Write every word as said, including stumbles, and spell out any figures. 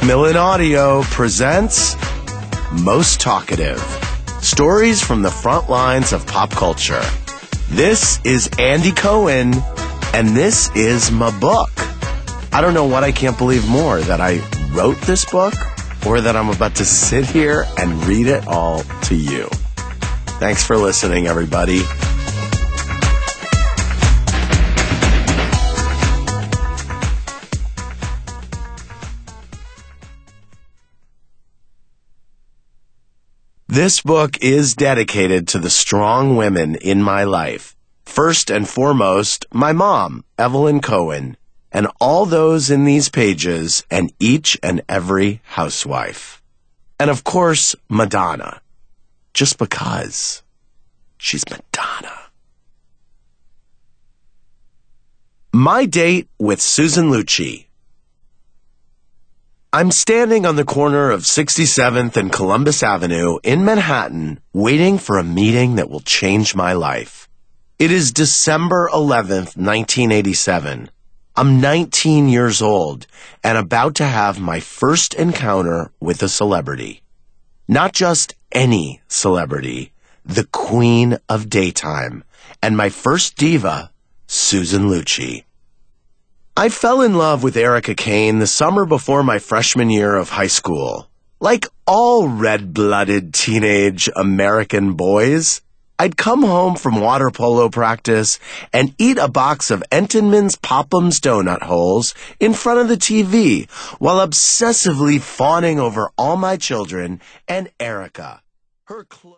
Macmillan Audio presents Most Talkative. Stories from the front lines of pop culture. This is Andy Cohen, and this is my book. I don't know what I can't believe more, that I wrote this book or that I'm about to sit here and read it all to you. Thanks for listening, everybody. This book is dedicated to the strong women in my life. First and foremost, my mom, Evelyn Cohen, and all those in these pages and each and every housewife. And of course, Madonna. Just because she's Madonna. My date with Susan Lucci. I'm standing on the corner of sixty-seventh and Columbus Avenue in Manhattan, waiting for a meeting that will change my life. It is December eleventh, nineteen eighty-seven. I'm nineteen years old and about to have my first encounter with a celebrity. Not just any celebrity, the queen of daytime, and my first diva, Susan Lucci. I fell in love with Erica Kane the summer before my freshman year of high school. Like all red-blooded teenage American boys, I'd come home from water polo practice and eat a box of Entenmann's Pop'ems donut holes in front of the T V while obsessively fawning over all my children and Erica. Her cl-